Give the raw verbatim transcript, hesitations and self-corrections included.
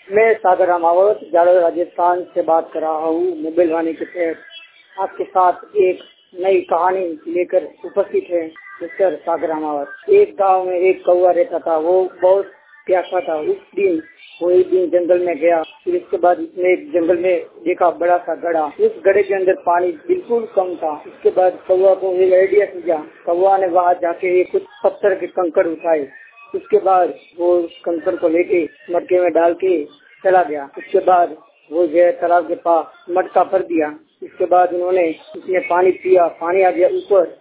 मैं सागर रामावत जालोर राजस्थान से बात कर रहा हूँ। मोबाइल वाणी के तहत आपके साथ एक नई कहानी लेकर उपस्थित है। मिस्टर सागर रामावत। एक गांव में एक कौवा रहता था। वो बहुत प्यासा था। उस दिन वो एक दिन जंगल में गया। फिर इसके बाद उसने एक जंगल में देखा बड़ा सा गड्ढा। उस गड्ढे के अंदर पानी बिल्कुल कम था। उसके बाद कौवा को एक आइडिया सूझा। कौवा ने वहाँ जाके कुछ पत्थर के कंकड़ उठाए। उसके बाद वो उस कंकड़ को लेके मटके में डाल के चला गया। उसके बाद वो जो तालाब के पास मटका भर दिया। इसके बाद उन्होंने उसमें पानी पिया। पानी आ गया ऊपर।